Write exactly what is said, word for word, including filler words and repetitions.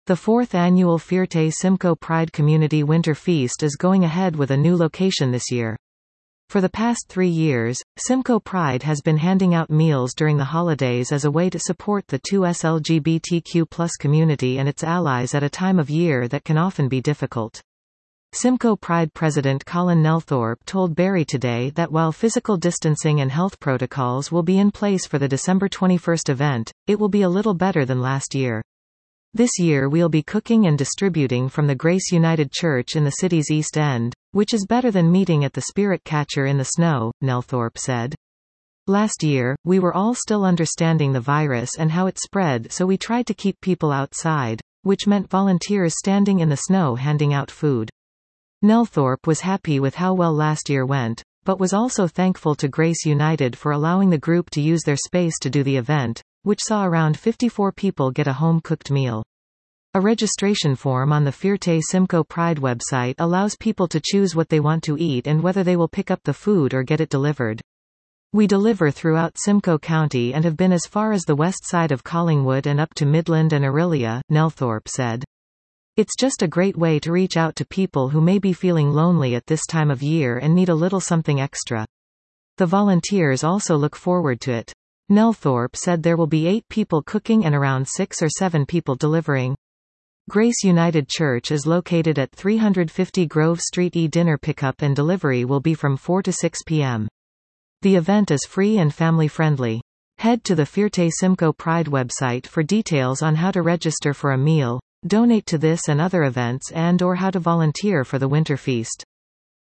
The fourth annual Firte Simcoe Pride Community Winter Feast is going ahead with a new location this year. For the past three years, Simcoe Pride has been handing out meals during the holidays as a way to support the two S L G B T Q plus community and its allies at a time of year that can often be difficult. Simcoe Pride President Colin Nelthorpe told Barrie Today that while physical distancing and health protocols will be in place for the December twenty-first event, it will be a little better than last year. This year we'll be cooking and distributing from the Grace United Church in the city's East End, which is better than meeting at the Spirit Catcher in the snow, Nelthorpe said. Last year, we were all still understanding the virus and how it spread, so we tried to keep people outside, which meant volunteers standing in the snow handing out food. Nelthorpe was happy with how well last year went, but was also thankful to Grace United for allowing the group to use their space to do the event, which saw around fifty-four people get a home-cooked meal. A registration form on the Firte Simcoe Pride website allows people to choose what they want to eat and whether they will pick up the food or get it delivered. We deliver throughout Simcoe County and have been as far as the west side of Collingwood and up to Midland and Orillia, Nelthorpe said. It's just a great way to reach out to people who may be feeling lonely at this time of year and need a little something extra. The volunteers also look forward to it. Nelthorpe said there will be eight people cooking and around six or seven people delivering. Grace United Church is located at three fifty Grove Street. E-dinner pickup and delivery will be from four to six p m The event is free and family-friendly. Head to the Firte Simcoe Pride website for details on how to register for a meal, donate to this and other events and or how to volunteer for the Winter Feast.